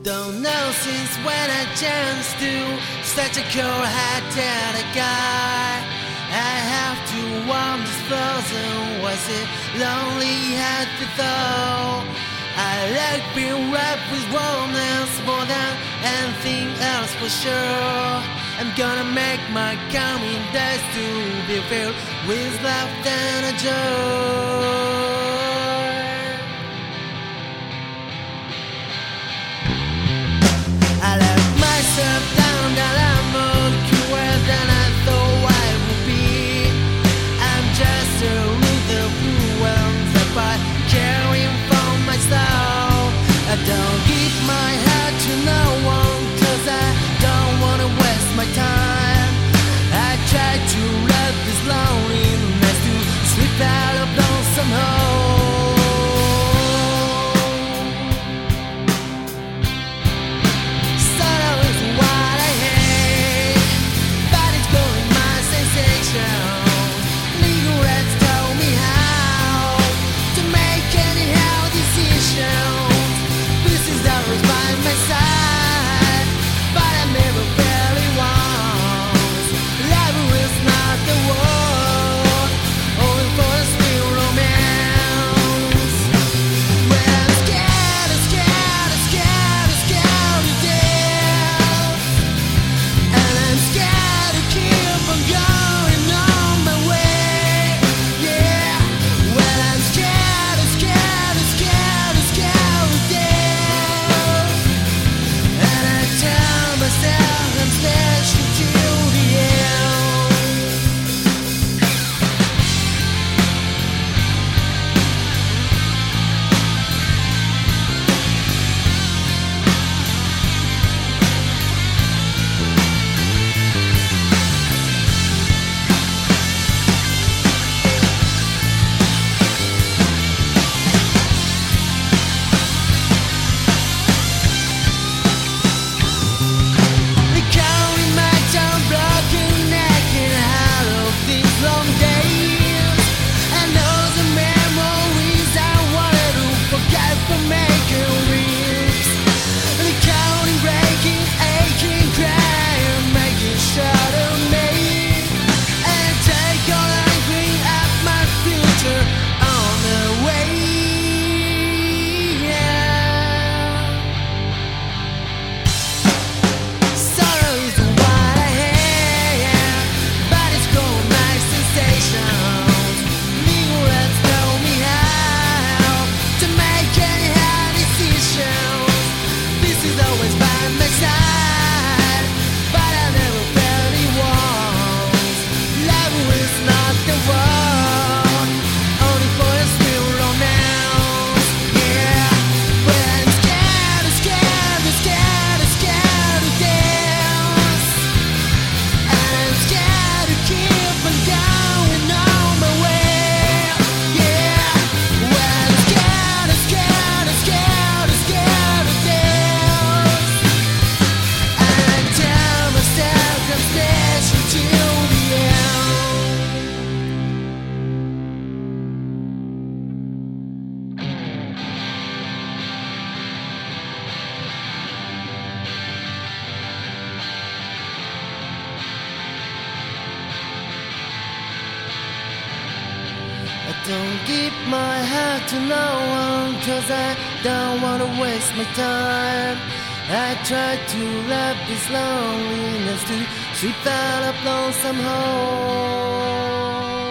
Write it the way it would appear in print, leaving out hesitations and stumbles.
Don't know since when I chanced to such a cold-hearted guy. I have to warm this frozen. Was it lonely at the thought? I like being wrapped with warmness more than anything else for sure. I'm gonna make my coming days to be filled with laughter and joy. I let myself down that I'm more cruel than I thought I would be. I'm just a little fool that by caring for myself. I don't give my heart to no one, 'cause I don't wanna waste my time. I try to let this loneliness to slip out of lonesome hole. Don't give my heart to no one, 'cause I don't wanna waste my time. I try to let this loneliness to sweep out of lonesome hole.